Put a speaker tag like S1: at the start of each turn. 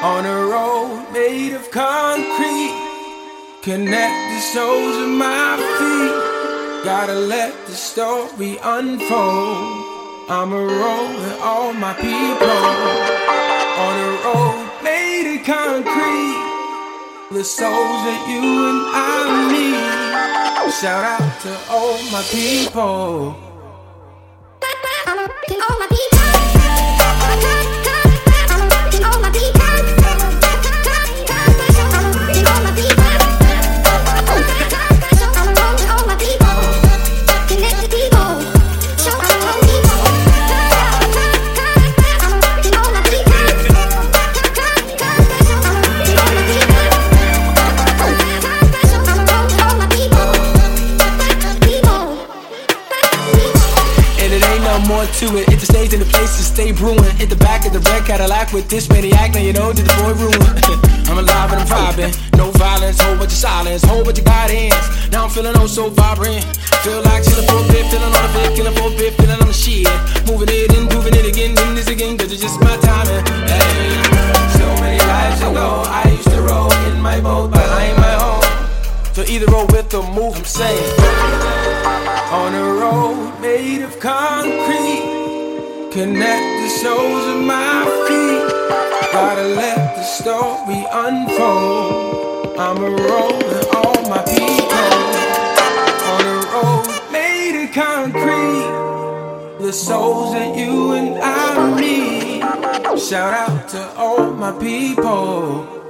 S1: On a road made of concrete, connect the soles of my feet. Gotta let the story unfold. I'm a road with all my people. On a road made of concrete, the souls that you and I need. Shout out to all my people. All my people. All my people. More to it, hit the stage and the place to stay brewing. Hit the back of the red Cadillac with this maniac, now you know that the boy ruined. I'm alive and I'm vibing, no violence, whole bunch of silence, whole bunch of guidance. Now I'm feeling oh so vibrant, feel like chilling for a bit, feeling on a bit, killing for a bit, feeling on the shit. Moving it and moving it again, in this again, cause it's just my timing. Hey, so many lives ago, I used to roll in my boat, but I ain't my own. So either roll with or move, I'm saying. On a road made of concrete, connect the soles of my feet. Gotta let the story unfold. I'm a road with all my people. On a road made of concrete, the souls that you and I need. Shout out to all my people.